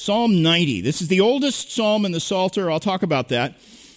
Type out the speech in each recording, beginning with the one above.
Psalm 90. This is the oldest psalm in the Psalter. I'll talk about that.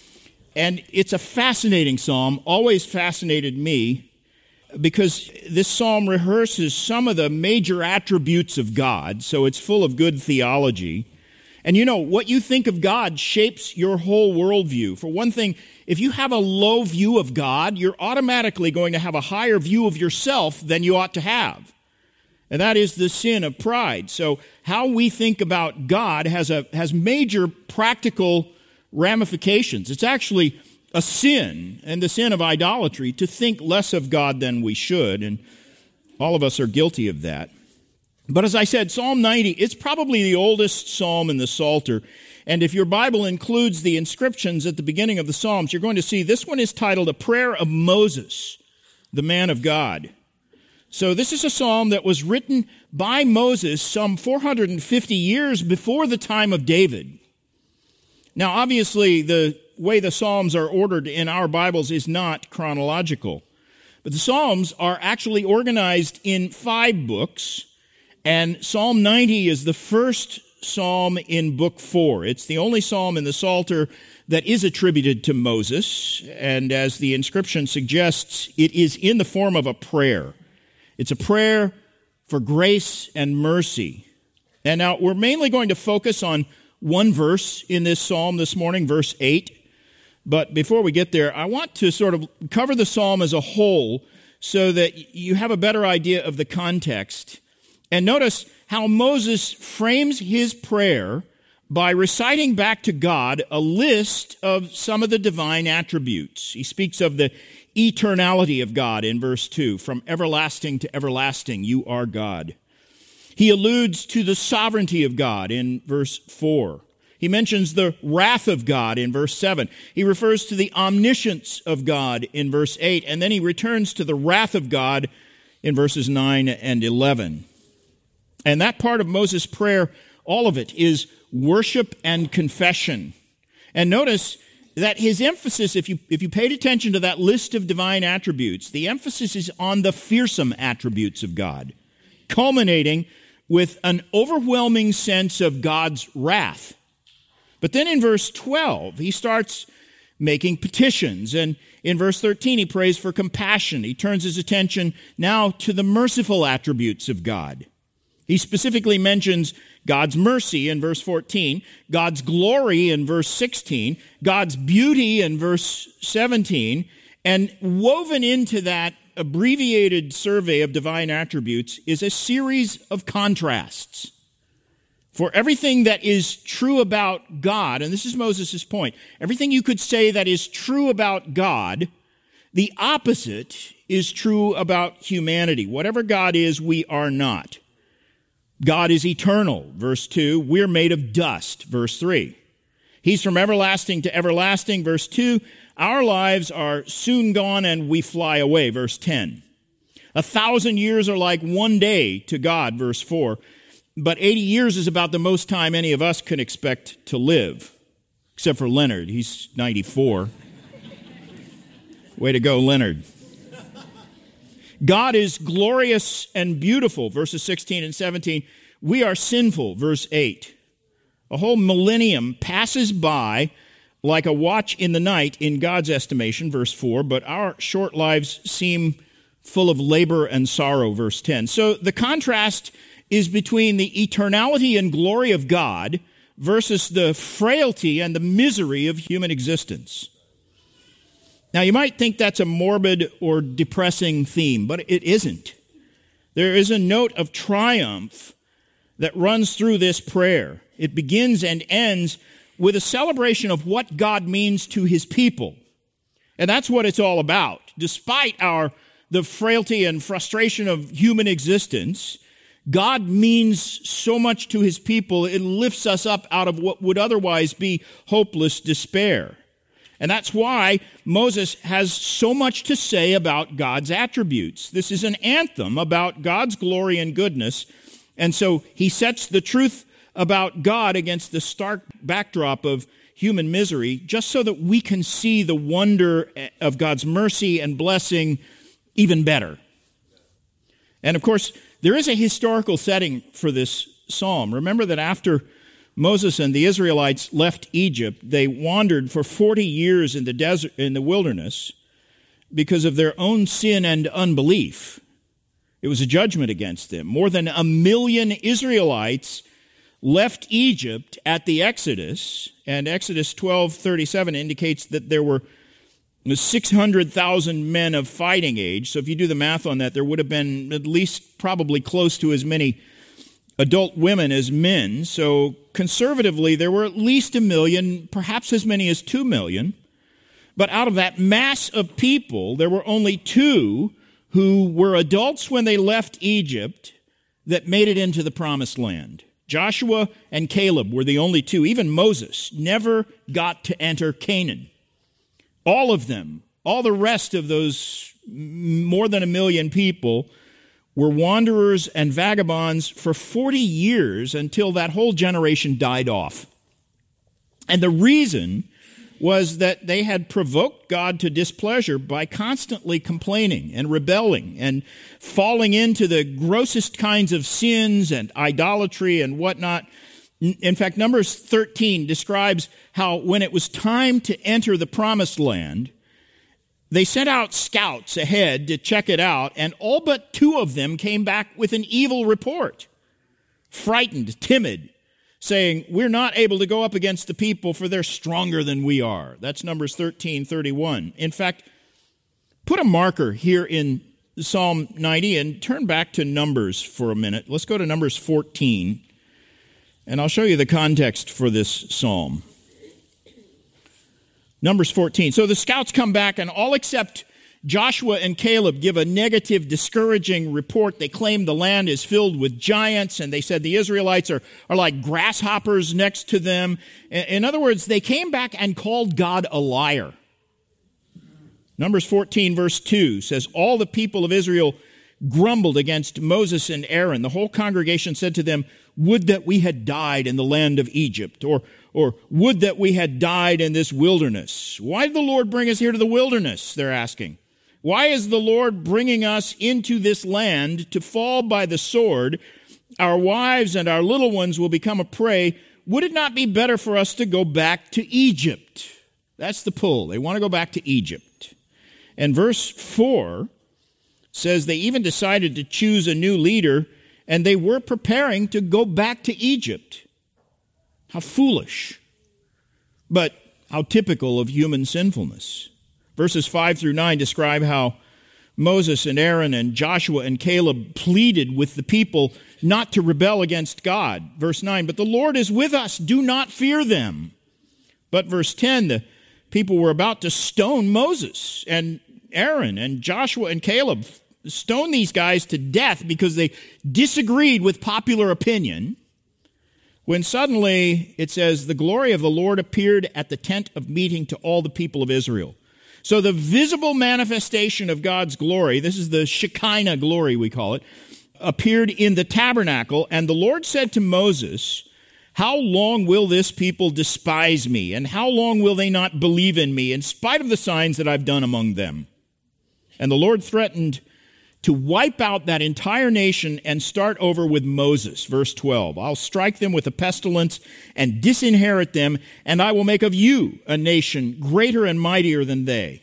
And it's a fascinating psalm, always fascinated me, because this psalm rehearses some of the major attributes of God, so it's full of good theology. And you know, what you think of God shapes your whole worldview. For one thing, if you have a low view of God, you're automatically going to have a higher view of yourself than you ought to have. And that is the sin of pride. So how we think about God has major practical ramifications. It's actually a sin, and the sin of idolatry, to think less of God than we should, and all of us are guilty of that. But as I said, Psalm 90, it's probably the oldest psalm in the Psalter, and if your Bible includes the inscriptions at the beginning of the Psalms, you're going to see this one is titled A Prayer of Moses, the Man of God. So this is a psalm that was written by Moses some 450 years before the time of David. Now, obviously, the way the Psalms are ordered in our Bibles is not chronological. But the Psalms are actually organized in 5 books, and Psalm 90 is the first psalm in Book 4. It's the only psalm in the Psalter that is attributed to Moses, and as the inscription suggests, it is in the form of a prayer. It's a prayer for grace and mercy. And now, we're mainly going to focus on one verse in this psalm this morning, verse 8. But before we get there, I want to sort of cover the psalm as a whole so that you have a better idea of the context. And notice how Moses frames his prayer by reciting back to God a list of some of the divine attributes. He speaks of the eternality of God in verse 2. From everlasting to everlasting, you are God. He alludes to the sovereignty of God in verse 4. He mentions the wrath of God in verse 7. He refers to the omniscience of God in verse 8, and then he returns to the wrath of God in verses 9 and 11. And that part of Moses' prayer, all of it, is worship and confession. And notice that his emphasis, if you paid attention to that list of divine attributes, the emphasis is on the fearsome attributes of God, culminating with an overwhelming sense of God's wrath. But then in verse 12, he starts making petitions. And in verse 13, he prays for compassion. He turns his attention now to the merciful attributes of God. He specifically mentions God's mercy in verse 14, God's glory in verse 16, God's beauty in verse 17, and woven into that abbreviated survey of divine attributes is a series of contrasts. For everything that is true about God, and this is Moses' point, everything you could say that is true about God, the opposite is true about humanity. Whatever God is, we are not. God is eternal, verse 2. We're made of dust, verse 3. He's from everlasting to everlasting, verse 2. Our lives are soon gone and we fly away, verse 10. 1,000 years are like one day to God, verse 4. But 80 years is about the most time any of us can expect to live, except for Leonard. He's 94. Way to go, Leonard. God is glorious and beautiful, verses 16 and 17. We are sinful, verse 8. A whole millennium passes by like a watch in the night in God's estimation, verse 4, but our short lives seem full of labor and sorrow, verse 10. So the contrast is between the eternality and glory of God versus the frailty and the misery of human existence. Now, you might think that's a morbid or depressing theme, but it isn't. There is a note of triumph that runs through this prayer. It begins and ends with a celebration of what God means to his people. And that's what it's all about. Despite the frailty and frustration of human existence, God means so much to his people, it lifts us up out of what would otherwise be hopeless despair. And that's why Moses has so much to say about God's attributes. This is an anthem about God's glory and goodness. And so he sets the truth about God against the stark backdrop of human misery, just so that we can see the wonder of God's mercy and blessing even better. And of course, there is a historical setting for this psalm. Remember that after Moses and the Israelites left Egypt, they wandered for 40 years in the desert, in the wilderness, because of their own sin and unbelief. It was a judgment against them. More than 1 million Israelites left Egypt at the Exodus, and Exodus 12:37 indicates that there were 600,000 men of fighting age. So if you do the math on that, there would have been at least probably close to as many adult women as men. So conservatively, there were at least 1 million, perhaps as many as 2 million. But out of that mass of people, there were only 2 who were adults when they left Egypt that made it into the promised land. Joshua and Caleb were the only 2. Even Moses never got to enter Canaan. All of them, all the rest of those more than 1 million people were wanderers and vagabonds for 40 years until that whole generation died off. And the reason was that they had provoked God to displeasure by constantly complaining and rebelling and falling into the grossest kinds of sins and idolatry and whatnot. In fact, Numbers 13 describes how when it was time to enter the promised land, they sent out scouts ahead to check it out, and all but 2 of them came back with an evil report, frightened, timid, saying, "We're not able to go up against the people, for they're stronger than we are." That's Numbers 13:31. In fact, put a marker here in Psalm 90 and turn back to Numbers for a minute. Let's go to Numbers 14, and I'll show you the context for this psalm. Numbers 14. So the scouts come back, and all except Joshua and Caleb give a negative, discouraging report. They claim the land is filled with giants, and they said the Israelites are like grasshoppers next to them. In other words, they came back and called God a liar. Numbers 14, verse 2 says, "All the people of Israel grumbled against Moses and Aaron. The whole congregation said to them, 'Would that we had died in the land of Egypt,' or 'Would that we had died in this wilderness.'" Why did the Lord bring us here to the wilderness, they're asking. Why is the Lord bringing us into this land to fall by the sword? Our wives and our little ones will become a prey. Would it not be better for us to go back to Egypt? That's the pull. They want to go back to Egypt. And verse 4 says they even decided to choose a new leader, and they were preparing to go back to Egypt. How foolish, but how typical of human sinfulness. Verses 5 through 9 describe how Moses and Aaron and Joshua and Caleb pleaded with the people not to rebel against God. Verse 9, "But the Lord is with us, do not fear them." But verse 10, the people were about to stone Moses and Aaron and Joshua and Caleb, stone these guys to death because they disagreed with popular opinion, when suddenly, it says, "The glory of the Lord appeared at the tent of meeting to all the people of Israel." So the visible manifestation of God's glory, this is the Shekinah glory we call it, appeared in the tabernacle, and the Lord said to Moses, "How long will this people despise me, and how long will they not believe in me, in spite of the signs that I've done among them?" And the Lord threatened to wipe out that entire nation and start over with Moses. Verse 12, "I'll strike them with a pestilence and disinherit them, and I will make of you a nation greater and mightier than they."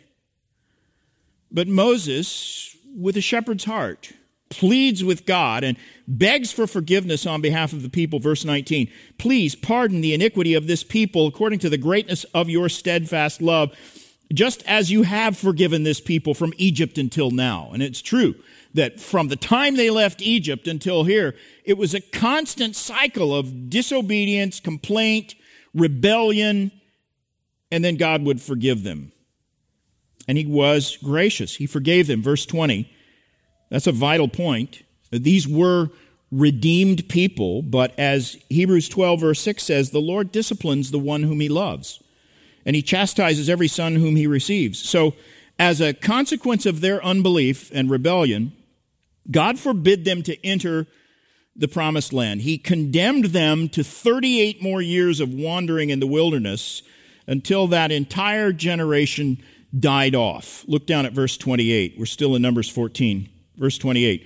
But Moses, with a shepherd's heart, pleads with God and begs for forgiveness on behalf of the people. Verse 19, "Please pardon the iniquity of this people according to the greatness of your steadfast love, just as you have forgiven this people from Egypt until now." And it's true that from the time they left Egypt until here, it was a constant cycle of disobedience, complaint, rebellion, and then God would forgive them. And he was gracious. He forgave them. Verse 20, that's a vital point. These were redeemed people, but as Hebrews 12, verse 6 says, the Lord disciplines the one whom he loves, and he chastises every son whom he receives. So as a consequence of their unbelief and rebellion, God forbid them to enter the promised land. He condemned them to 38 more years of wandering in the wilderness until that entire generation died off. Look down at verse 28. We're still in Numbers 14. Verse 28.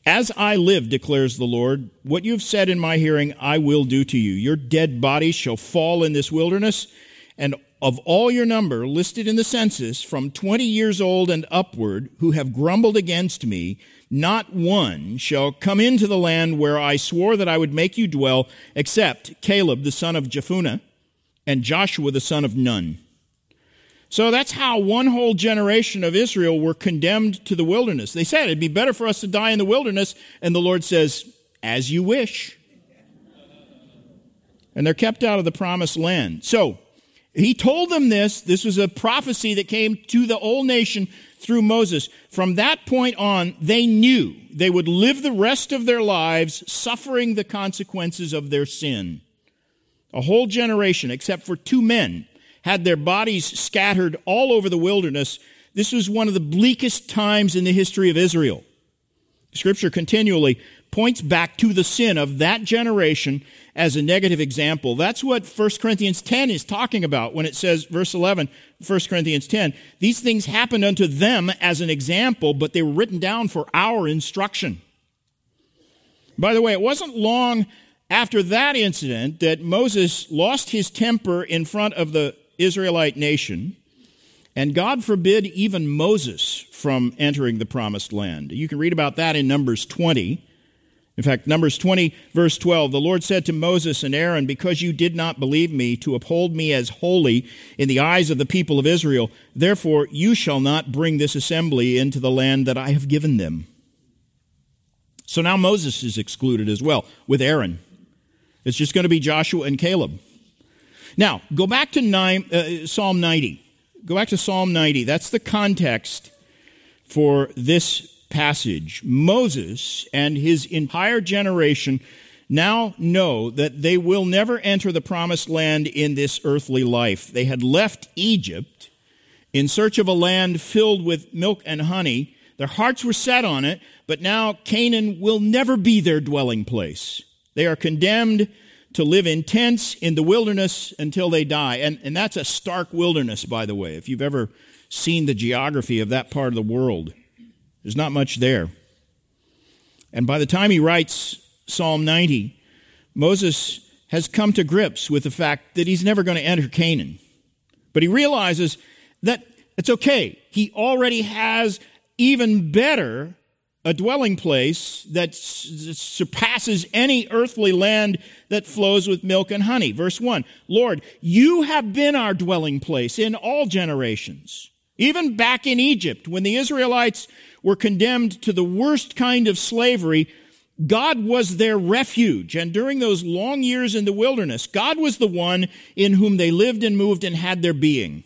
As I live, declares the Lord, what you have said in my hearing, I will do to you. Your dead bodies shall fall in this wilderness, and of all your number listed in the census, from 20 years old and upward, who have grumbled against me, not one shall come into the land where I swore that I would make you dwell, except Caleb the son of Jephunneh and Joshua the son of Nun. So that's how one whole generation of Israel were condemned to the wilderness. They said, it'd be better for us to die in the wilderness, and the Lord says, as you wish. And they're kept out of the promised land. So, he told them this. This was a prophecy that came to the whole nation through Moses. From that point on, they knew they would live the rest of their lives suffering the consequences of their sin. A whole generation, except for 2 men, had their bodies scattered all over the wilderness. This was one of the bleakest times in the history of Israel. Scripture continually points back to the sin of that generation as a negative example. That's what 1 Corinthians 10 is talking about when it says, verse 11, 1 Corinthians 10, these things happened unto them as an example, but they were written down for our instruction. By the way, it wasn't long after that incident that Moses lost his temper in front of the Israelite nation, and God forbid even Moses from entering the promised land. You can read about that in Numbers 20. In fact, Numbers 20, verse 12, the Lord said to Moses and Aaron, because you did not believe me to uphold me as holy in the eyes of the people of Israel, therefore you shall not bring this assembly into the land that I have given them. So now Moses is excluded as well, with Aaron. It's just going to be Joshua and Caleb. Now, go back to Psalm 90. Go back to Psalm 90. That's the context for this passage. Moses and his entire generation now know that they will never enter the promised land in this earthly life. They had left Egypt in search of a land filled with milk and honey. Their hearts were set on it, but now Canaan will never be their dwelling place. They are condemned to live in tents in the wilderness until they die. And that's a stark wilderness, by the way. If you've ever seen the geography of that part of the world, there's not much there. And by the time he writes Psalm 90, Moses has come to grips with the fact that he's never going to enter Canaan. But he realizes that it's okay. He already has even better a dwelling place that surpasses any earthly land that flows with milk and honey. Verse 1, Lord, you have been our dwelling place in all generations. Even back in Egypt, when the Israelites were condemned to the worst kind of slavery, God was their refuge. And during those long years in the wilderness, God was the one in whom they lived and moved and had their being.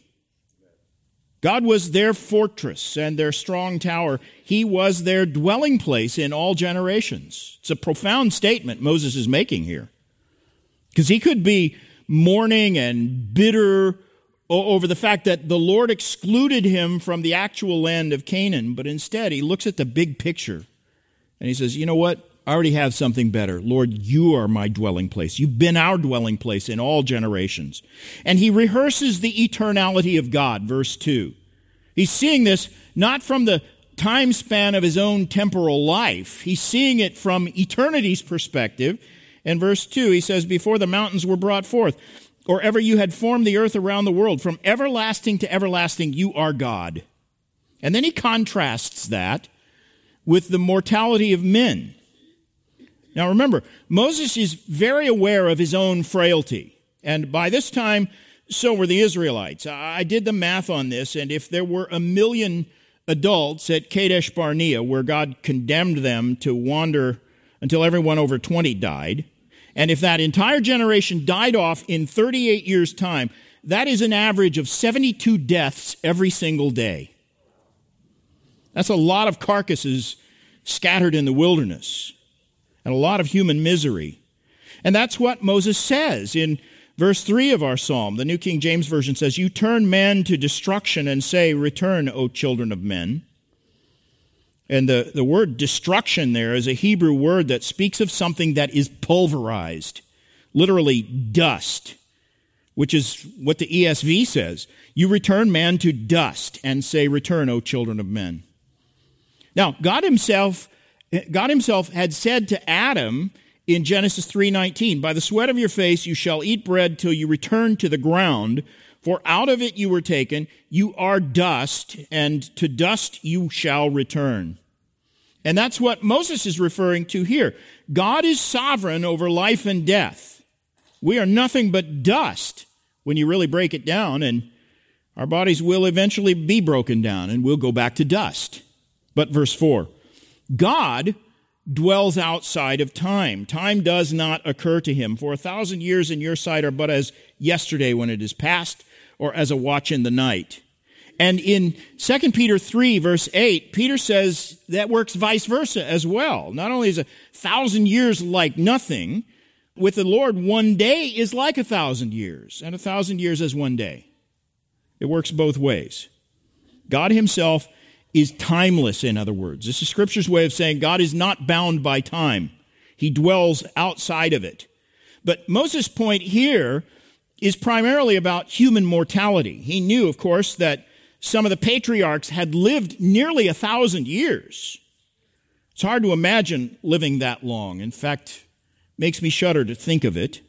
God was their fortress and their strong tower. He was their dwelling place in all generations. It's a profound statement Moses is making here. Because he could be mourning and bitter over the fact that the Lord excluded him from the actual land of Canaan, but instead he looks at the big picture and he says, you know what? I already have something better. Lord, you are my dwelling place. You've been our dwelling place in all generations. And he rehearses the eternality of God, verse 2. He's seeing this not from the time span of his own temporal life. He's seeing it from eternity's perspective. In verse 2, he says, before the mountains were brought forth, or ever you had formed the earth around the world, from everlasting to everlasting, you are God. And then he contrasts that with the mortality of men. Now remember, Moses is very aware of his own frailty. And by this time, so were the Israelites. I did the math on this, and if there were 1 million adults at Kadesh Barnea, where God condemned them to wander until everyone over 20 died, and if that entire generation died off in 38 years' time, that is an average of 72 deaths every single day. That's a lot of carcasses scattered in the wilderness, and a lot of human misery. And that's what Moses says in verse 3 of our psalm. The New King James Version says, you turn man to destruction and say, return, O children of men. And the word destruction there is a Hebrew word that speaks of something that is pulverized, literally dust, which is what the ESV says. You return man to dust and say, return, O children of men. Now, God himself God himself had said to Adam in Genesis 3:19, "By the sweat of your face you shall eat bread till you return to the ground, for out of it you were taken, you are dust, and to dust you shall return." And that's what Moses is referring to here. God is sovereign over life and death. We are nothing but dust when you really break it down, and our bodies will eventually be broken down, and we'll go back to dust. But verse 4, God dwells outside of time. Time does not occur to him. For 1,000 years in your sight are but as yesterday when it is past, or as a watch in the night. And in 2 Peter 3, verse 8, Peter says that works vice versa as well. Not only is 1,000 years like nothing, with the Lord, one day is like 1,000 years, and 1,000 years as one day. It works both ways. God himself is timeless, in other words. This is Scripture's way of saying God is not bound by time. He dwells outside of it. But Moses' point here is primarily about human mortality. He knew, of course, that some of the patriarchs had lived nearly 1,000 years. It's hard to imagine living that long. In fact, makes me shudder to think of it.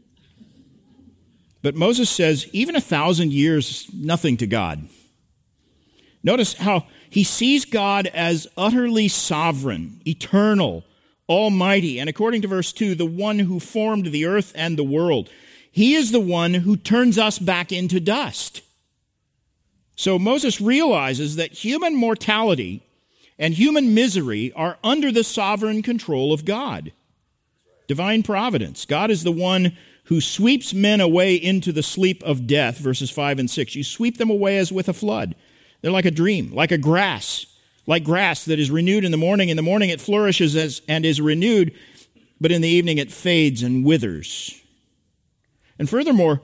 But Moses says, even 1,000 years is nothing to God. Notice how he sees God as utterly sovereign, eternal, almighty, and according to verse 2, the one who formed the earth and the world. He is the one who turns us back into dust. So Moses realizes that human mortality and human misery are under the sovereign control of God. Divine providence. God is the one who sweeps men away into the sleep of death, verses 5 and 6. You sweep them away as with a flood. They're like a dream, like grass that is renewed in the morning. In the morning it flourishes and is renewed, but in the evening it fades and withers. And furthermore,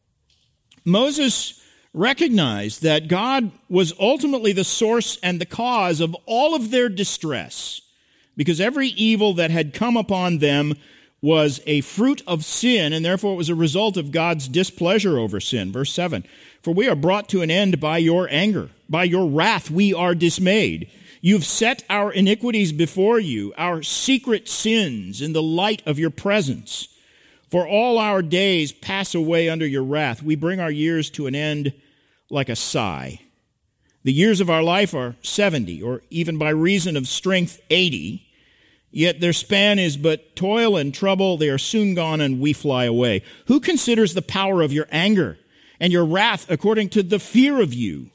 Moses recognized that God was ultimately the source and the cause of all of their distress, because every evil that had come upon them was a fruit of sin, and therefore it was a result of God's displeasure over sin. Verse 7, "For we are brought to an end by your anger. By your wrath we are dismayed. You've set our iniquities before you, our secret sins in the light of your presence. For all our days pass away under your wrath. We bring our years to an end like a sigh. The years of our life are 70, or even by reason of strength 80. Yet their span is but toil and trouble. They are soon gone, and we fly away. Who considers the power of your anger and your wrath according to the fear of you?"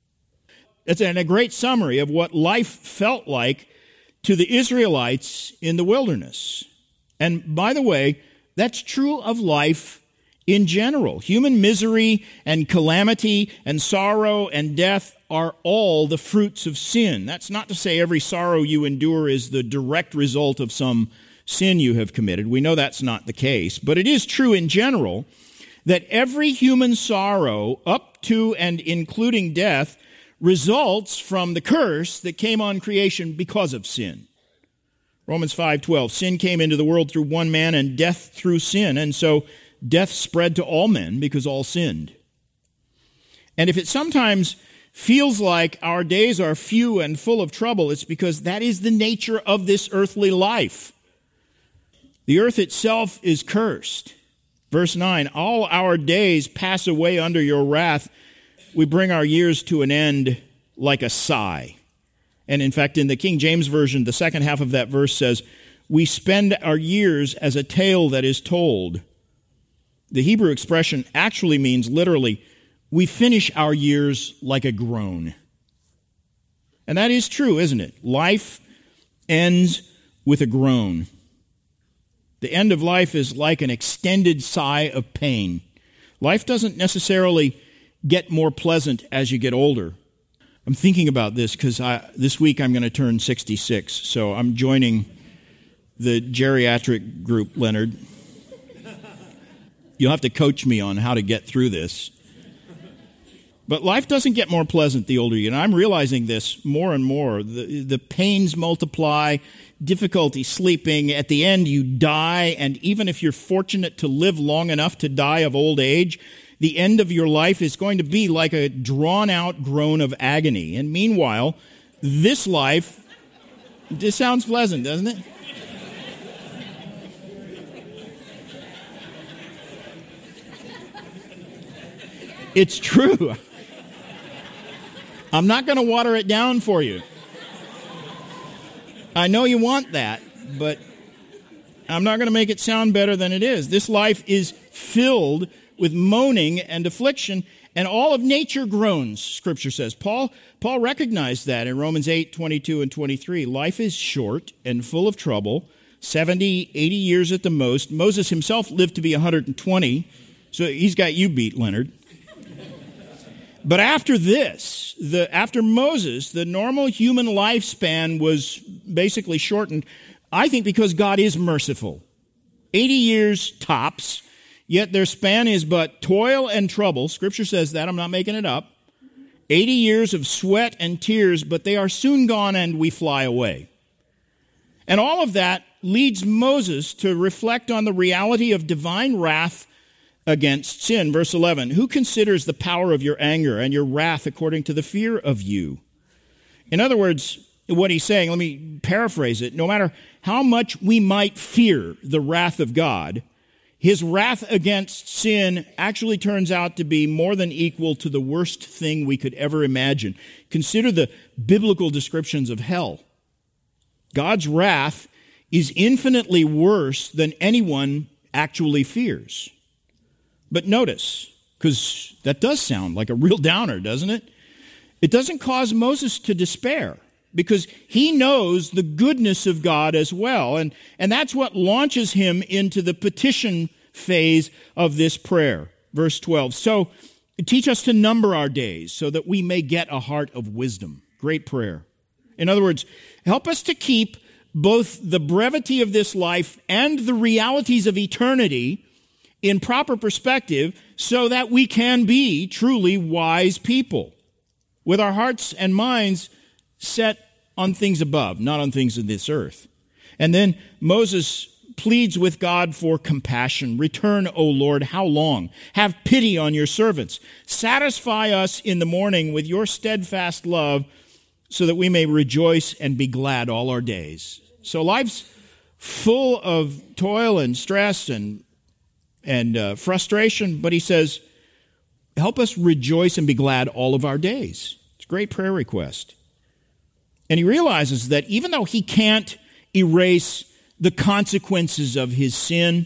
That's a great summary of what life felt like to the Israelites in the wilderness. And by the way, that's true of life in general. Human misery and calamity and sorrow and death are all the fruits of sin. That's not to say every sorrow you endure is the direct result of some sin you have committed. We know that's not the case. But it is true in general that every human sorrow, up to and including death, results from the curse that came on creation because of sin. Romans 5:12, sin came into the world through one man, and death through sin. And so death spread to all men because all sinned. And if it sometimes feels like our days are few and full of trouble, it's because that is the nature of this earthly life. The earth itself is cursed. Verse 9, "All our days pass away under your wrath. We bring our years to an end like a sigh." And in fact, in the King James Version, the second half of that verse says, "We spend our years as a tale that is told." The Hebrew expression actually means literally, we finish our years like a groan. And that is true, isn't it? Life ends with a groan. The end of life is like an extended sigh of pain. Life doesn't necessarily get more pleasant as you get older. I'm thinking about this because this week I'm going to turn 66, so I'm joining the geriatric group, Leonard. You'll have to coach me on how to get through this. But life doesn't get more pleasant the older you get. And I'm realizing this more and more. The pains multiply, difficulty sleeping. At the end, you die. And even if you're fortunate to live long enough to die of old age, the end of your life is going to be like a drawn-out groan of agony. And meanwhile, this life This sounds pleasant, doesn't it? It's true. I'm not going to water it down for you. I know you want that, but I'm not going to make it sound better than it is. This life is filled with moaning and affliction, and all of nature groans, Scripture says. Paul recognized that in Romans 8:22 and 23. Life is short and full of trouble, 70, 80 years at the most. Moses himself lived to be 120, so he's got you beat, Leonard. But after this, after Moses, the normal human lifespan was basically shortened, I think because God is merciful. 80 years tops, yet their span is but toil and trouble. Scripture says that, I'm not making it up. 80 years of sweat and tears, but they are soon gone and we fly away. And all of that leads Moses to reflect on the reality of divine wrath against sin. Verse 11, who considers the power of your anger and your wrath according to the fear of you? In other words, what he's saying, let me paraphrase it, no matter how much we might fear the wrath of God, his wrath against sin actually turns out to be more than equal to the worst thing we could ever imagine. Consider the biblical descriptions of hell. God's wrath is infinitely worse than anyone actually fears. But notice, because that does sound like a real downer, doesn't it? It doesn't cause Moses to despair, because he knows the goodness of God as well. And that's what launches him into the petition phase of this prayer. Verse 12, so teach us to number our days so that we may get a heart of wisdom. Great prayer. In other words, help us to keep both the brevity of this life and the realities of eternity in proper perspective so that we can be truly wise people with our hearts and minds set on things above, not on things of this earth. And then Moses pleads with God for compassion. Return, O Lord, how long? Have pity on your servants. Satisfy us in the morning with your steadfast love so that we may rejoice and be glad all our days. So life's full of toil and stress and frustration, but he says, help us rejoice and be glad all of our days. It's a great prayer request. And he realizes that even though he can't erase the consequences of his sin,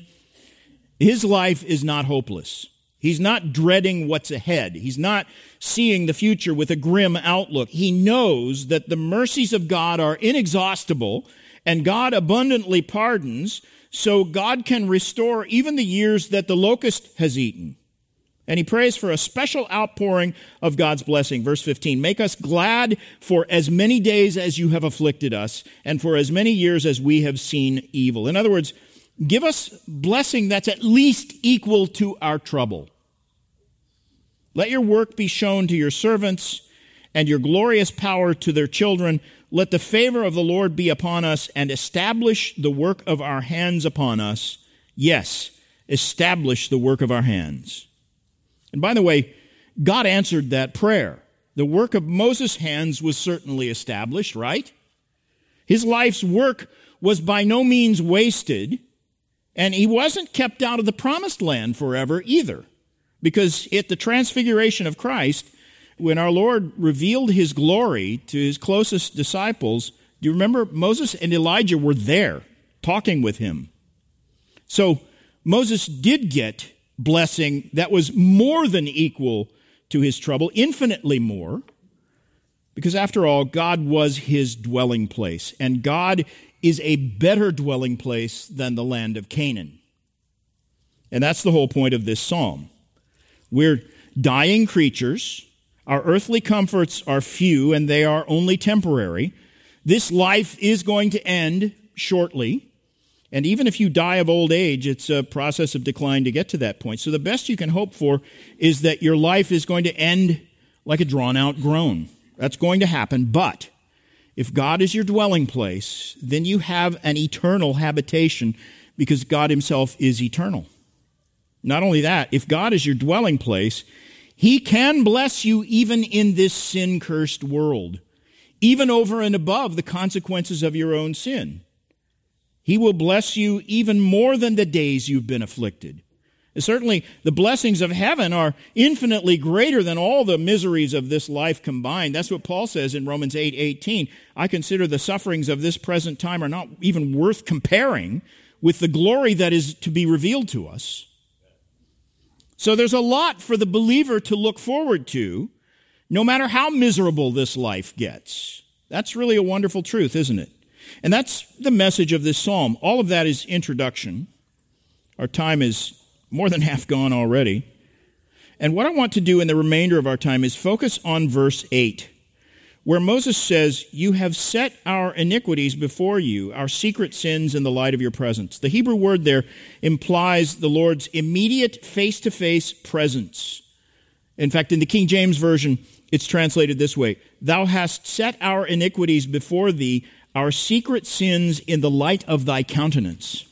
his life is not hopeless. He's not dreading what's ahead. He's not seeing the future with a grim outlook. He knows that the mercies of God are inexhaustible, and God abundantly pardons, so God can restore even the years that the locust has eaten. And he prays for a special outpouring of God's blessing. Verse 15, make us glad for as many days as you have afflicted us, and for as many years as we have seen evil. In other words, give us blessing that's at least equal to our trouble. Let your work be shown to your servants, and your glorious power to their children. Let the favor of the Lord be upon us, and establish the work of our hands upon us. Yes, establish the work of our hands. And by the way, God answered that prayer. The work of Moses' hands was certainly established, right? His life's work was by no means wasted, and he wasn't kept out of the promised land forever either. Because at the transfiguration of Christ, when our Lord revealed his glory to his closest disciples, do you remember Moses and Elijah were there talking with him? So Moses did get blessing that was more than equal to his trouble, infinitely more, because after all, God was his dwelling place, and God is a better dwelling place than the land of Canaan. And that's the whole point of this psalm. We're dying creatures. Our earthly comforts are few, and they are only temporary. This life is going to end shortly. And even if you die of old age, it's a process of decline to get to that point. So the best you can hope for is that your life is going to end like a drawn-out groan. That's going to happen. But if God is your dwelling place, then you have an eternal habitation because God himself is eternal. Not only that, if God is your dwelling place, he can bless you even in this sin-cursed world. even over and above the consequences of your own sin. He will bless you even more than the days you've been afflicted. Certainly, the blessings of heaven are infinitely greater than all the miseries of this life combined. That's what Paul says in Romans 8:18. I consider the sufferings of this present time are not even worth comparing with the glory that is to be revealed to us. So there's a lot for the believer to look forward to, no matter how miserable this life gets. That's really a wonderful truth, isn't it? And that's the message of this psalm. All of that is introduction. Our time is more than half gone already. And what I want to do in the remainder of our time is focus on verse 8, where Moses says, "You have set our iniquities before you, our secret sins in the light of your presence." The Hebrew word there implies the Lord's immediate face-to-face presence. In fact, in the King James Version, it's translated this way: "Thou hast set our iniquities before thee, our secret sins in the light of thy countenance."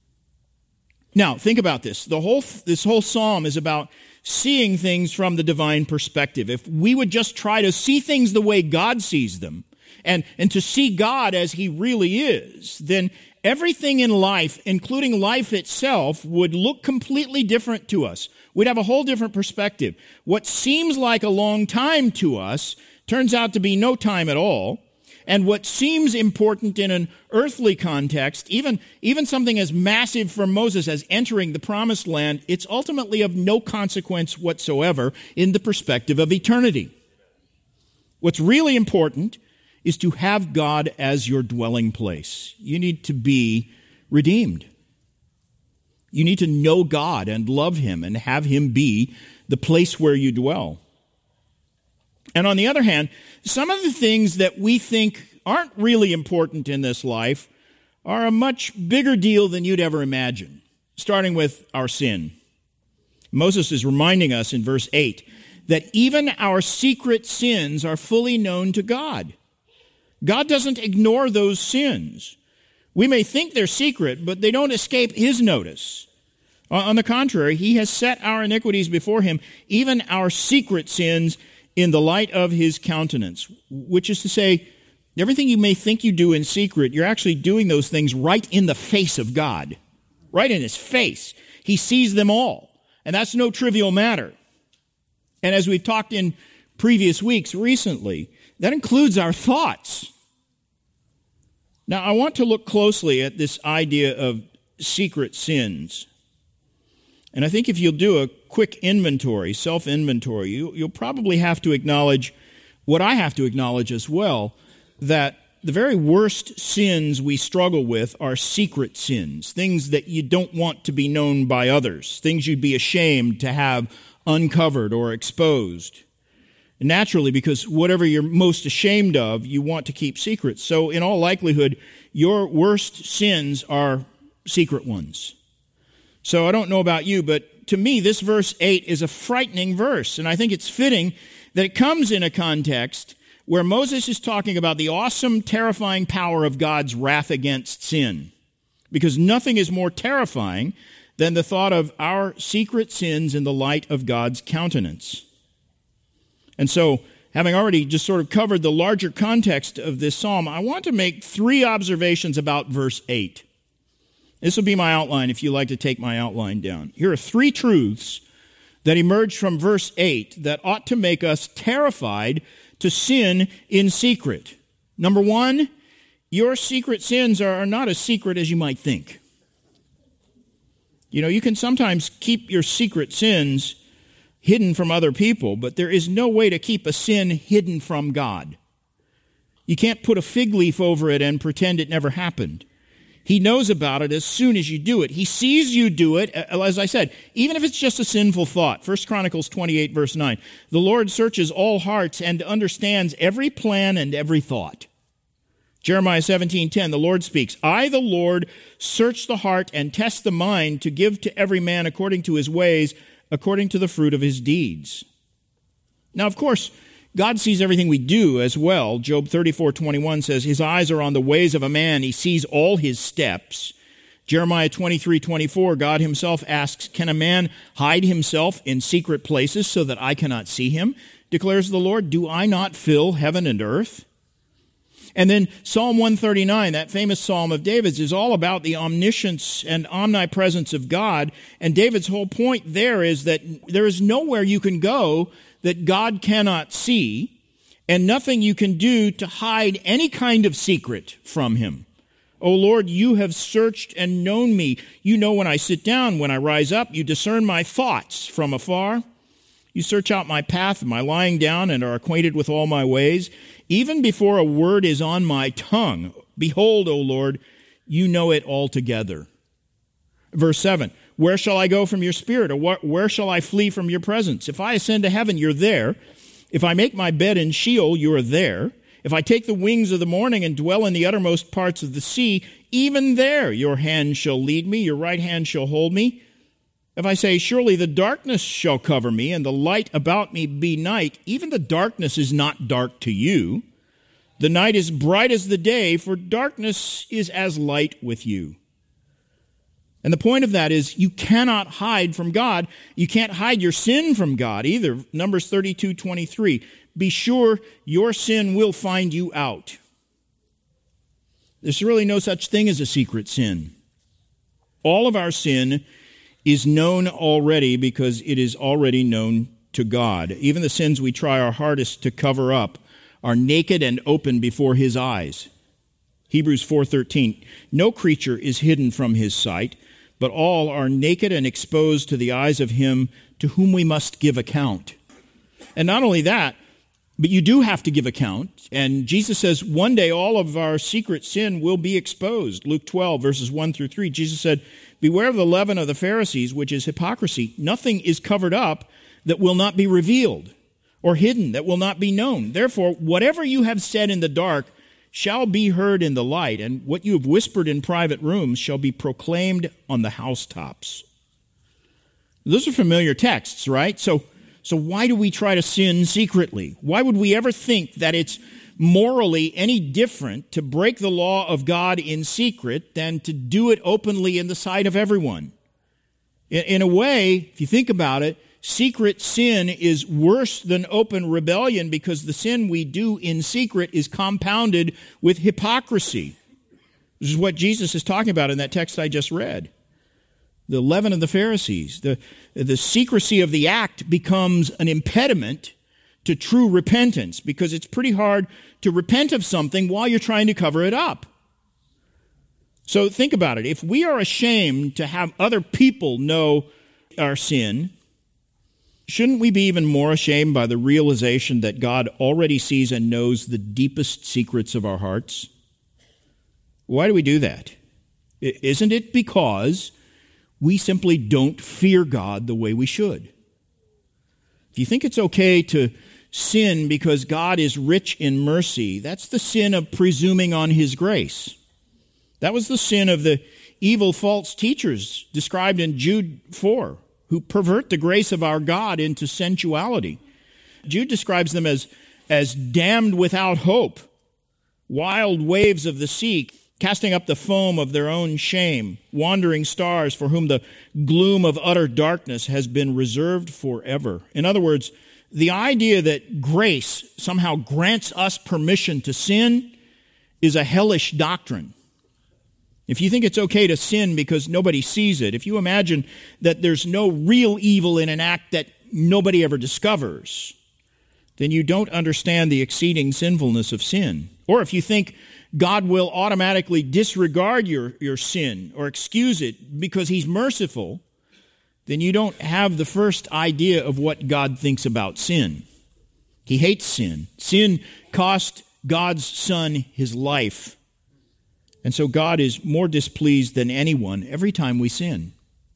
Now, think about this. This whole psalm is about seeing things from the divine perspective. If we would just try to see things the way God sees them, and to see God as he really is, then everything in life, including life itself, would look completely different to us. We'd have a whole different perspective. What seems like a long time to us turns out to be no time at all. And what seems important in an earthly context, even something as massive for Moses as entering the promised land, it's ultimately of no consequence whatsoever in the perspective of eternity. What's really important is to have God as your dwelling place. You need to be redeemed. You need to know God and love him and have him be the place where you dwell. And on the other hand, some of the things that we think aren't really important in this life are a much bigger deal than you'd ever imagine, starting with our sin. Moses is reminding us in verse 8 that even our secret sins are fully known to God. God doesn't ignore those sins. We may think they're secret, but they don't escape his notice. On the contrary, he has set our iniquities before him, even our secret sins, in the light of his countenance, which is to say, everything you may think you do in secret, you're actually doing those things right in the face of God, right in his face. He sees them all, and that's no trivial matter. And as we've talked in previous weeks recently, that includes our thoughts. Now, I want to look closely at this idea of secret sins. And I think if you'll do a quick inventory, self-inventory, you'll probably have to acknowledge what I have to acknowledge as well, that the very worst sins we struggle with are secret sins, things that you don't want to be known by others, things you'd be ashamed to have uncovered or exposed. Naturally, because whatever you're most ashamed of, you want to keep secret. So in all likelihood, your worst sins are secret ones. So I don't know about you, but to me, this verse 8 is a frightening verse, and I think it's fitting that it comes in a context where Moses is talking about the awesome, terrifying power of God's wrath against sin, because nothing is more terrifying than the thought of our secret sins in the light of God's countenance. And so, having already just sort of covered the larger context of this psalm, I want to make 3 observations about verse 8. This will be my outline if you like to take my outline down. Here are 3 truths that emerge from verse 8 that ought to make us terrified to sin in secret. Number 1, your secret sins are not as secret as you might think. You know, you can sometimes keep your secret sins hidden from other people, but there is no way to keep a sin hidden from God. You can't put a fig leaf over it and pretend it never happened. He knows about it as soon as you do it. He sees you do it, as I said, even if it's just a sinful thought. 1 Chronicles 28, verse 9. The Lord searches all hearts and understands every plan and every thought. Jeremiah 17:10, the Lord speaks, I, the Lord, search the heart and test the mind to give to every man according to his ways, according to the fruit of his deeds. Now, of course, God sees everything we do as well. Job 34:21 says, his eyes are on the ways of a man. He sees all his steps. Jeremiah 23:24, God himself asks, can a man hide himself in secret places so that I cannot see him? Declares the Lord, do I not fill heaven and earth? And then Psalm 139, that famous Psalm of David's, is all about the omniscience and omnipresence of God. And David's whole point there is that there is nowhere you can go that God cannot see, and nothing you can do to hide any kind of secret from him. O Lord, you have searched and known me. You know when I sit down, when I rise up. You discern my thoughts from afar. You search out my path and my lying down and are acquainted with all my ways. Even before a word is on my tongue, behold, O Lord, you know it altogether. Verse 7, where shall I go from your spirit, or where shall I flee from your presence? If I ascend to heaven, you're there. If I make my bed in Sheol, you are there. If I take the wings of the morning and dwell in the uttermost parts of the sea, even there your hand shall lead me, your right hand shall hold me. If I say, surely the darkness shall cover me, and the light about me be night, even the darkness is not dark to you. The night is bright as the day, for darkness is as light with you. And the point of that is you cannot hide from God. You can't hide your sin from God either. Numbers 32:23. Be sure your sin will find you out. There's really no such thing as a secret sin. All of our sin is known already because it is already known to God. Even the sins we try our hardest to cover up are naked and open before his eyes. Hebrews 4:13. No creature is hidden from his sight, but all are naked and exposed to the eyes of him to whom we must give account. And not only that, but you do have to give account. And Jesus says one day all of our secret sin will be exposed. Luke 12, verses 1 through 3, Jesus said, beware of the leaven of the Pharisees, which is hypocrisy. Nothing is covered up that will not be revealed, or hidden that will not be known. Therefore, whatever you have said in the dark shall be heard in the light, and what you have whispered in private rooms shall be proclaimed on the housetops. Those are familiar texts, right? So why do we try to sin secretly? Why would we ever think that it's morally any different to break the law of God in secret than to do it openly in the sight of everyone? In a way, if you think about it, secret sin is worse than open rebellion because the sin we do in secret is compounded with hypocrisy. This is what Jesus is talking about in that text I just read. The leaven of the Pharisees, the secrecy of the act becomes an impediment to true repentance because it's pretty hard to repent of something while you're trying to cover it up. So think about it. If we are ashamed to have other people know our sin, shouldn't we be even more ashamed by the realization that God already sees and knows the deepest secrets of our hearts? Why do we do that? Isn't it because we simply don't fear God the way we should? If you think it's okay to sin because God is rich in mercy, that's the sin of presuming on his grace. That was the sin of the evil false teachers described in Jude 4, who pervert the grace of our God into sensuality. Jude describes them as damned without hope, wild waves of the sea, casting up the foam of their own shame, wandering stars for whom the gloom of utter darkness has been reserved forever. In other words, the idea that grace somehow grants us permission to sin is a hellish doctrine. If you think it's okay to sin because nobody sees it, if you imagine that there's no real evil in an act that nobody ever discovers, then you don't understand the exceeding sinfulness of sin. Or if you think God will automatically disregard your sin or excuse it because he's merciful, then you don't have the first idea of what God thinks about sin. He hates sin. Sin cost God's Son his life. And so God is more displeased than anyone every time we sin.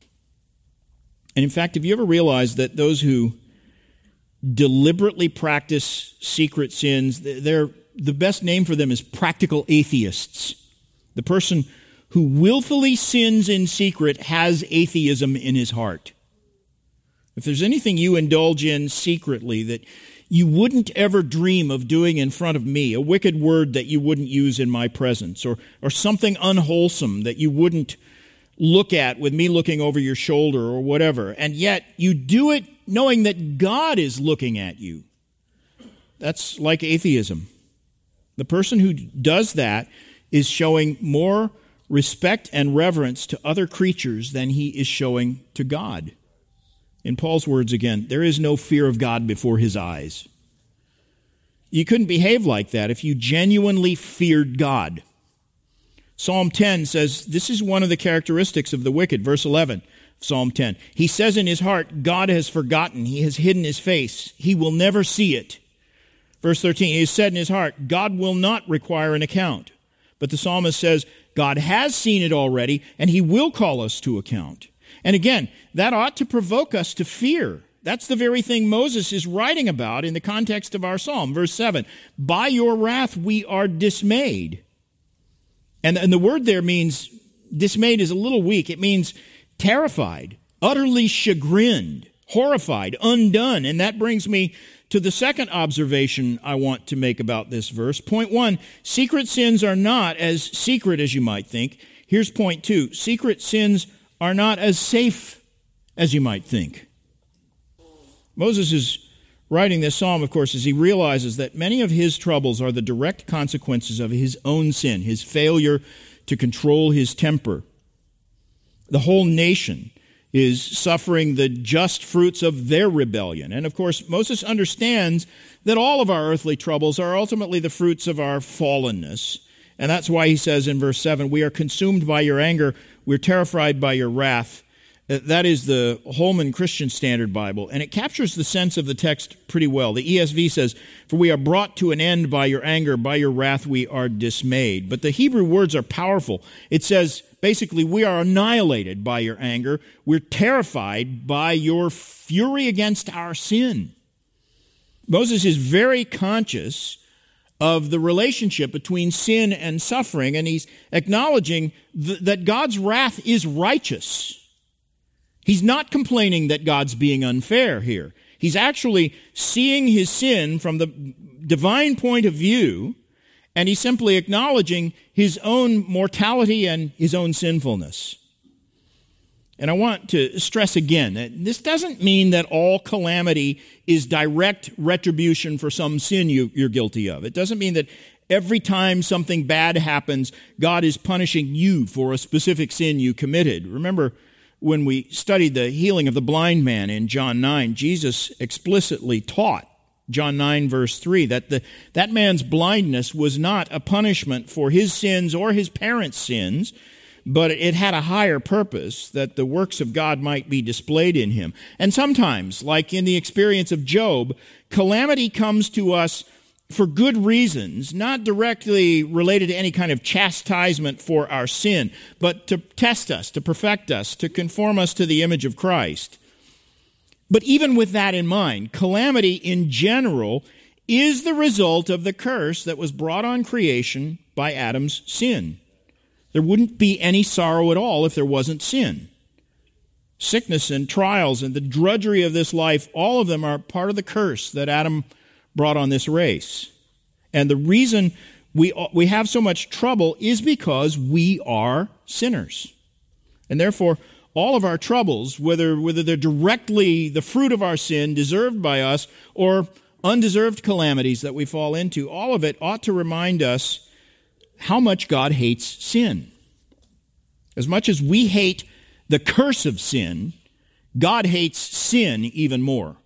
And in fact, have you ever realized that those who deliberately practice secret sins, the best name for them is practical atheists. The person who willfully sins in secret has atheism in his heart. If there's anything you indulge in secretly that you wouldn't ever dream of doing in front of me, a wicked word that you wouldn't use in my presence, or something unwholesome that you wouldn't look at with me looking over your shoulder or whatever, and yet you do it knowing that God is looking at you, that's like atheism. The person who does that is showing more respect and reverence to other creatures than he is showing to God. In Paul's words again, there is no fear of God before his eyes. You couldn't behave like that if you genuinely feared God. Psalm 10 says this is one of the characteristics of the wicked. Verse 11, Psalm 10. He says in his heart, God has forgotten. He has hidden his face. He will never see it. Verse 13, he has said in his heart, God will not require an account. But the psalmist says, God has seen it already, and he will call us to account. And again, that ought to provoke us to fear. That's the very thing Moses is writing about in the context of our psalm. Verse 7, by your wrath we are dismayed. And the word there means, dismayed is a little weak. It means terrified, utterly chagrined, horrified, undone. And that brings me to the second observation I want to make about this verse. Point 1, secret sins are not as secret as you might think. Here's point 2, secret sins are not as safe as you might think. Moses is writing this psalm, of course, as he realizes that many of his troubles are the direct consequences of his own sin, his failure to control his temper. The whole nation is suffering the just fruits of their rebellion. And of course, Moses understands that all of our earthly troubles are ultimately the fruits of our fallenness. And that's why he says in verse 7, we are consumed by your anger, we're terrified by your wrath. That is the Holman Christian Standard Bible, and it captures the sense of the text pretty well. The ESV says, for we are brought to an end by your anger, by your wrath we are dismayed. But the Hebrew words are powerful. It says, basically, we are annihilated by your anger. We're terrified by your fury against our sin. Moses is very conscious of the relationship between sin and suffering, and he's acknowledging that God's wrath is righteous. He's not complaining that God's being unfair here. He's actually seeing his sin from the divine point of view, and he's simply acknowledging his own mortality and his own sinfulness. And I want to stress again that this doesn't mean that all calamity is direct retribution for some sin you're guilty of. It doesn't mean that every time something bad happens, God is punishing you for a specific sin you committed. Remember, when we studied the healing of the blind man in John 9, Jesus explicitly taught, John 9 verse 3, that man's blindness was not a punishment for his sins or his parents' sins, but it had a higher purpose, that the works of God might be displayed in him. And sometimes, like in the experience of Job, calamity comes to us for good reasons, not directly related to any kind of chastisement for our sin, but to test us, to perfect us, to conform us to the image of Christ. But even with that in mind, calamity in general is the result of the curse that was brought on creation by Adam's sin. There wouldn't be any sorrow at all if there wasn't sin. Sickness and trials and the drudgery of this life, all of them are part of the curse that Adam brought on this race. And the reason we have so much trouble is because we are sinners. And therefore, all of our troubles, whether they're directly the fruit of our sin, deserved by us, or undeserved calamities that we fall into, all of it ought to remind us how much God hates sin. As much as we hate the curse of sin, God hates sin even more.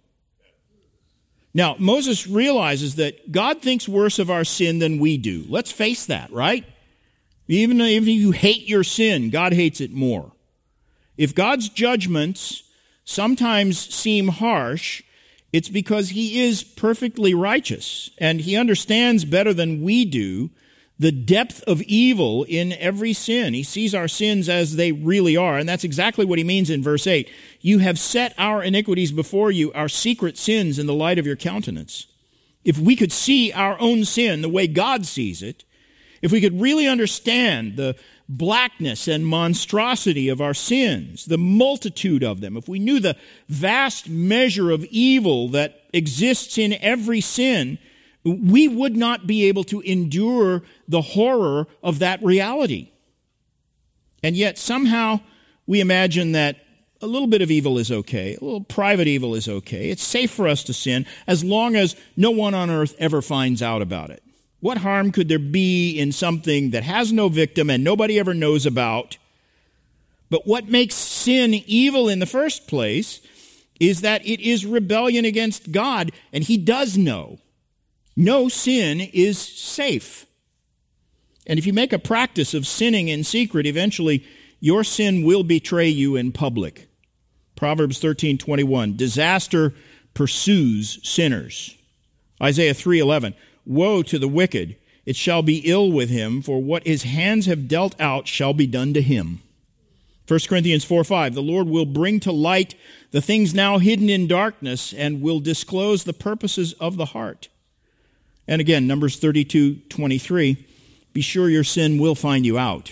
Now, Moses realizes that God thinks worse of our sin than we do. Let's face that, right? Even if you hate your sin, God hates it more. If God's judgments sometimes seem harsh, it's because he is perfectly righteous, and he understands better than we do the depth of evil in every sin. He sees our sins as they really are, and that's exactly what he means in verse 8. You have set our iniquities before you, our secret sins in the light of your countenance. If we could see our own sin the way God sees it, if we could really understand the blackness and monstrosity of our sins, the multitude of them, if we knew the vast measure of evil that exists in every sin, we would not be able to endure the horror of that reality. And yet somehow we imagine that a little bit of evil is okay, a little private evil is okay. It's safe for us to sin as long as no one on earth ever finds out about it. What harm could there be in something that has no victim and nobody ever knows about? But what makes sin evil in the first place is that it is rebellion against God, and he does know. No sin is safe. And if you make a practice of sinning in secret, eventually your sin will betray you in public. Proverbs 13:21, disaster pursues sinners. Isaiah 3:11, woe to the wicked, it shall be ill with him, for what his hands have dealt out shall be done to him. 1 Corinthians 4:5, the Lord will bring to light the things now hidden in darkness and will disclose the purposes of the heart. And again, Numbers 32:23, be sure your sin will find you out.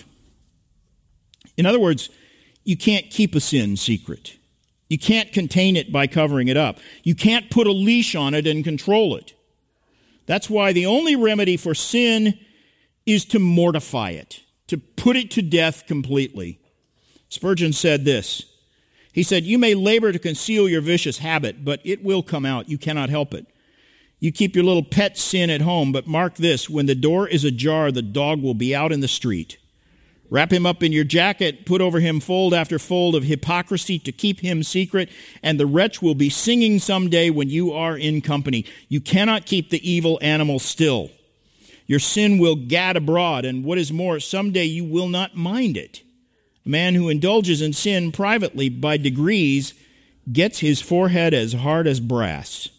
In other words, you can't keep a sin secret. You can't contain it by covering it up. You can't put a leash on it and control it. That's why the only remedy for sin is to mortify it, to put it to death completely. Spurgeon said this. He said, you may labor to conceal your vicious habit, but it will come out. You cannot help it. You keep your little pet sin at home, but mark this, when the door is ajar, the dog will be out in the street. Wrap him up in your jacket, put over him fold after fold of hypocrisy to keep him secret, and the wretch will be singing someday when you are in company. You cannot keep the evil animal still. Your sin will gad abroad, and what is more, someday you will not mind it. A man who indulges in sin privately by degrees gets his forehead as hard as brass.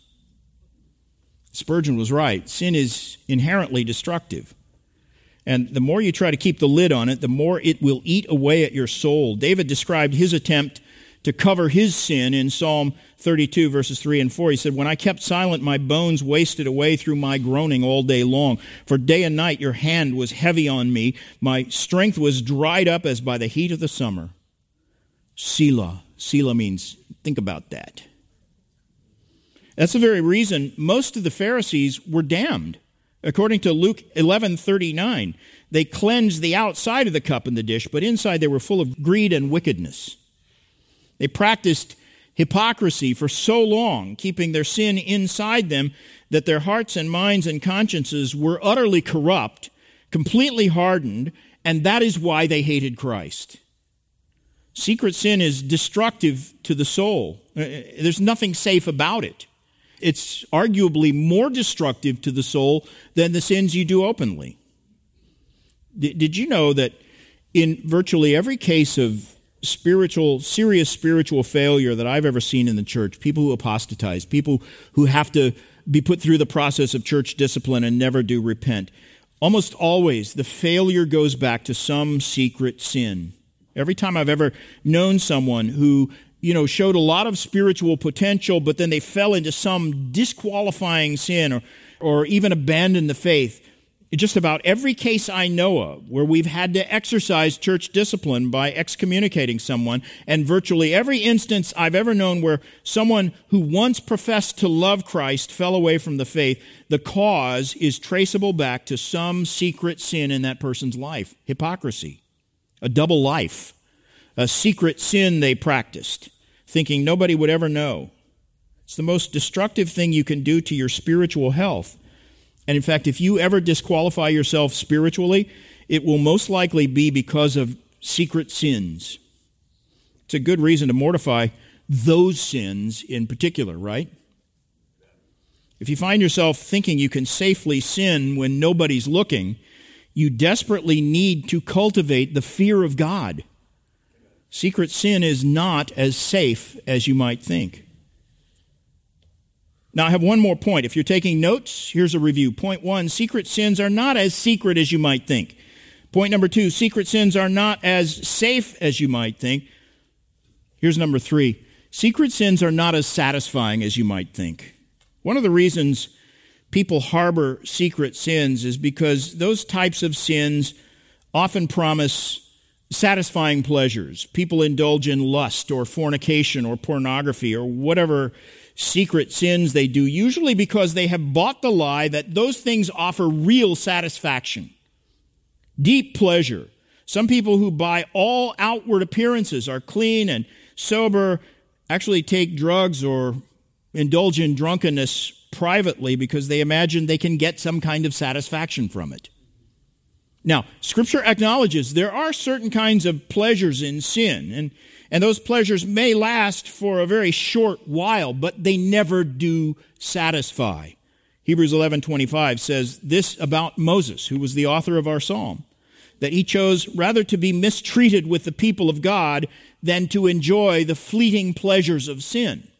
Spurgeon was right. Sin is inherently destructive. And the more you try to keep the lid on it, the more it will eat away at your soul. David described his attempt to cover his sin in Psalm 32, verses 3 and 4. He said, when I kept silent, my bones wasted away through my groaning all day long. For day and night your hand was heavy on me. My strength was dried up as by the heat of the summer. Selah. Selah means, think about that. That's the very reason most of the Pharisees were damned. According to Luke 11:39, they cleansed the outside of the cup and the dish, but inside they were full of greed and wickedness. They practiced hypocrisy for so long, keeping their sin inside them, that their hearts and minds and consciences were utterly corrupt, completely hardened, and that is why they hated Christ. Secret sin is destructive to the soul. There's nothing safe about it. It's arguably more destructive to the soul than the sins you do openly. Did you know that in virtually every case of serious spiritual failure that I've ever seen in the church, people who apostatize, people who have to be put through the process of church discipline and never do repent, almost always the failure goes back to some secret sin. Every time I've ever known someone who showed a lot of spiritual potential, but then they fell into some disqualifying sin or even abandoned the faith. Just about every case I know of where we've had to exercise church discipline by excommunicating someone, and virtually every instance I've ever known where someone who once professed to love Christ fell away from the faith, the cause is traceable back to some secret sin in that person's life. Hypocrisy, a double life. A secret sin they practiced, thinking nobody would ever know. It's the most destructive thing you can do to your spiritual health. And in fact, if you ever disqualify yourself spiritually, it will most likely be because of secret sins. It's a good reason to mortify those sins in particular, right? If you find yourself thinking you can safely sin when nobody's looking, you desperately need to cultivate the fear of God. Secret sin is not as safe as you might think. Now, I have one more point. If you're taking notes, here's a review. Point 1, secret sins are not as secret as you might think. Point number 2, secret sins are not as safe as you might think. Here's number 3, secret sins are not as satisfying as you might think. One of the reasons people harbor secret sins is because those types of sins often promise satisfying pleasures. People indulge in lust or fornication or pornography or whatever secret sins they do, usually because they have bought the lie that those things offer real satisfaction, deep pleasure. Some people who by all outward appearances are clean and sober actually take drugs or indulge in drunkenness privately because they imagine they can get some kind of satisfaction from it. Now, Scripture acknowledges there are certain kinds of pleasures in sin, and those pleasures may last for a very short while, but they never do satisfy. Hebrews 11:25 says this about Moses, who was the author of our psalm, that he chose rather to be mistreated with the people of God than to enjoy the fleeting pleasures of sin.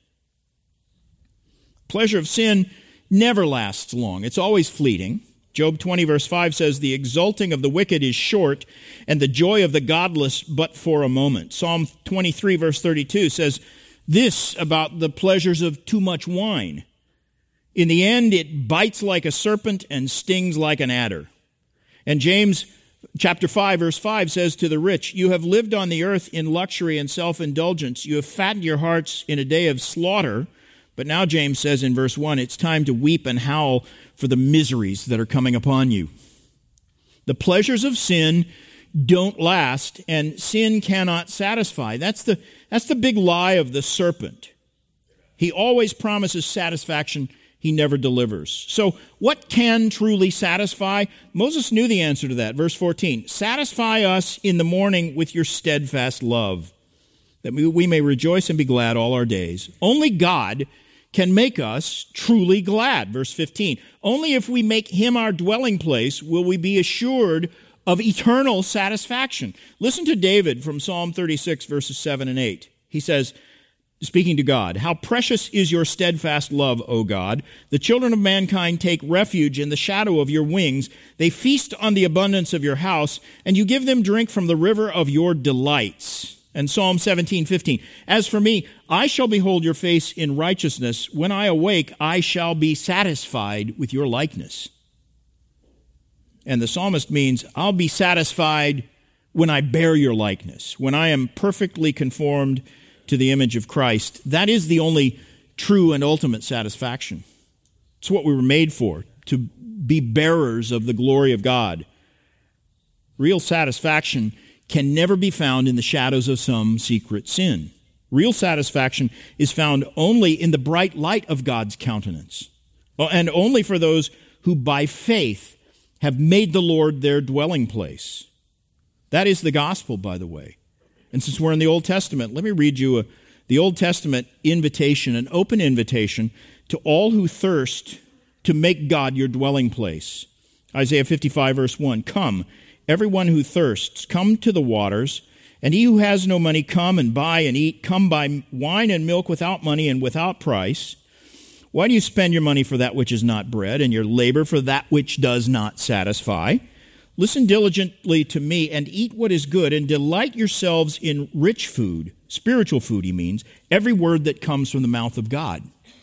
Pleasure of sin never lasts long. It's always fleeting. Job 20 verse 5 says, "The exulting of the wicked is short, and the joy of the godless but for a moment." Psalm 23 verse 32 says this about the pleasures of too much wine. "In the end, it bites like a serpent and stings like an adder." And James chapter 5 verse 5 says to the rich, "You have lived on the earth in luxury and self-indulgence. You have fattened your hearts in a day of slaughter." But now James says in verse 1, it's time to weep and howl for the miseries that are coming upon you. The pleasures of sin don't last, and sin cannot satisfy. That's the big lie of the serpent. He always promises satisfaction. He never delivers. So what can truly satisfy? Moses knew the answer to that. Verse 14, "Satisfy us in the morning with your steadfast love, that we may rejoice and be glad all our days." Only God can make us truly glad. Verse 15, "Only if we make him our dwelling place will we be assured of eternal satisfaction." Listen to David from Psalm 36, verses 7 and 8. He says, speaking to God, "How precious is your steadfast love, O God! The children of mankind take refuge in the shadow of your wings. They feast on the abundance of your house, and you give them drink from the river of your delights." And Psalm 17:15, "As for me, I shall behold your face in righteousness. When I awake, I shall be satisfied with your likeness." And the psalmist means, I'll be satisfied when I bear your likeness, when I am perfectly conformed to the image of Christ. That is the only true and ultimate satisfaction. It's what we were made for, to be bearers of the glory of God. Real satisfaction can never be found in the shadows of some secret sin. Real satisfaction is found only in the bright light of God's countenance, and only for those who by faith have made the Lord their dwelling place. That is the gospel, by the way. And since we're in the Old Testament, let me read you the Old Testament invitation, an open invitation to all who thirst to make God your dwelling place. Isaiah 55, verse 1, "Come, everyone who thirsts, come to the waters, and he who has no money, come and buy and eat. Come buy wine and milk without money and without price. Why do you spend your money for that which is not bread, and your labor for that which does not satisfy? Listen diligently to me, and eat what is good, and delight yourselves in rich food," spiritual food, he means, every word that comes from the mouth of God.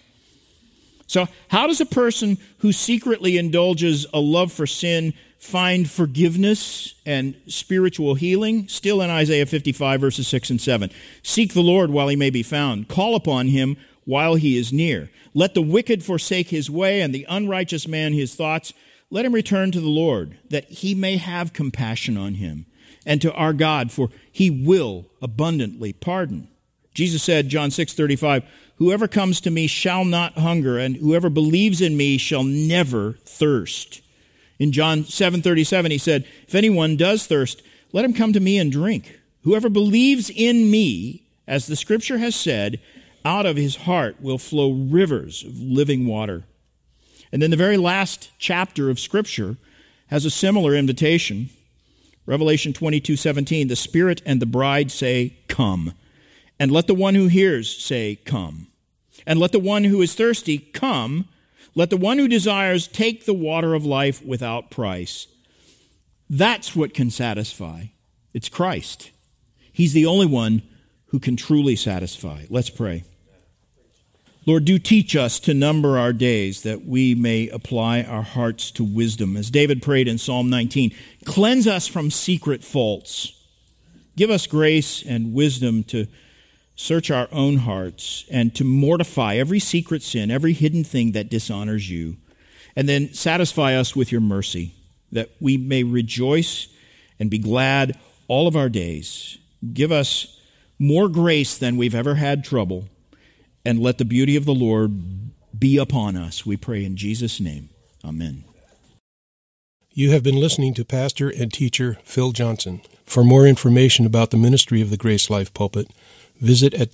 So how does a person who secretly indulges a love for sin find forgiveness and spiritual healing? Still in Isaiah 55, verses 6 and 7. "Seek the Lord while he may be found. Call upon him while he is near. Let the wicked forsake his way, and the unrighteous man his thoughts. Let him return to the Lord, that he may have compassion on him, and to our God, for he will abundantly pardon." Jesus said, John 6:35, "Whoever comes to me shall not hunger, and whoever believes in me shall never thirst." In John 7:37, he said, "If anyone does thirst, let him come to me and drink. Whoever believes in me, as the scripture has said, out of his heart will flow rivers of living water." And then the very last chapter of Scripture has a similar invitation. Revelation 22:17, "The Spirit and the bride say, 'Come.' And let the one who hears say, 'Come.' And let the one who is thirsty come. Let the one who desires take the water of life without price." That's what can satisfy. It's Christ. He's the only one who can truly satisfy. Let's pray. Lord, do teach us to number our days, that we may apply our hearts to wisdom. As David prayed in Psalm 19, cleanse us from secret faults. Give us grace and wisdom to search our own hearts and to mortify every secret sin, every hidden thing that dishonors you. And then satisfy us with your mercy, that we may rejoice and be glad all of our days. Give us more grace than we've ever had trouble. And let the beauty of the Lord be upon us. We pray in Jesus' name. Amen. You have been listening to Pastor and teacher Phil Johnson. For more information about the ministry of the Grace Life Pulpit, visit at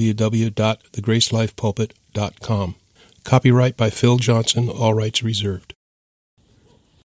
www.thegracelifepulpit.com. Copyright by Phil Johnson, all rights reserved.